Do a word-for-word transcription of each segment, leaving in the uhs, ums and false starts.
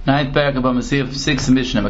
Ninth paragraph of Masiyah six Mishnah.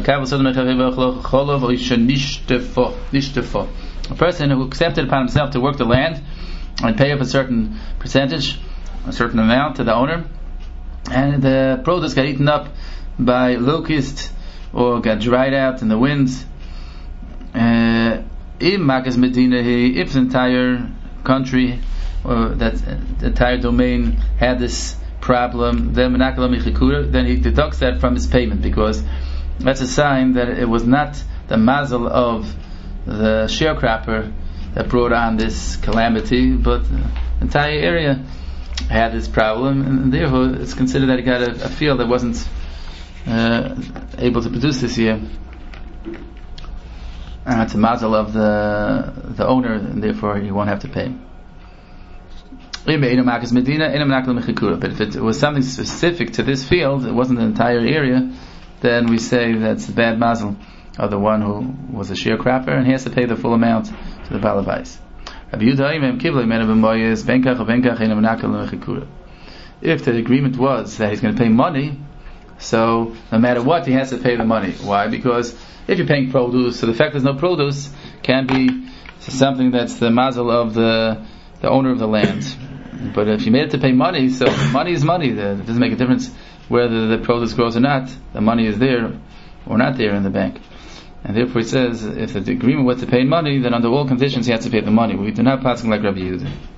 A person who accepted upon himself to work the land and pay up a certain percentage, a certain amount to the owner, and the produce got eaten up by locusts or got dried out in the winds. Uh, if the entire country or that the entire domain had this problem, then then he deducts that from his payment, because that's a sign that it was not the mazel of the sharecropper that brought on this calamity, but the entire area had this problem, and therefore it's considered that he got a, a field that wasn't uh, able to produce this year. And it's a mazel of the the owner, and therefore he won't have to pay. But if it was something specific to this field, it wasn't the entire area, then we say that's the bad mazel of the one who was a sharecropper, and he has to pay the full amount to the balabais. If the agreement was that he's going to pay money, so no matter what, he has to pay the money. Why? Because if you're paying produce, so the fact there's no produce can be something that's the mazel of the the owner of the land. But if you made it to pay money, so money is money. It doesn't make a difference whether the produce grows or not. The money is there or not there in the bank. And therefore it says, if the agreement was to pay money, then under all conditions he has to pay the money. We do not pass like Rabbi Yehuda.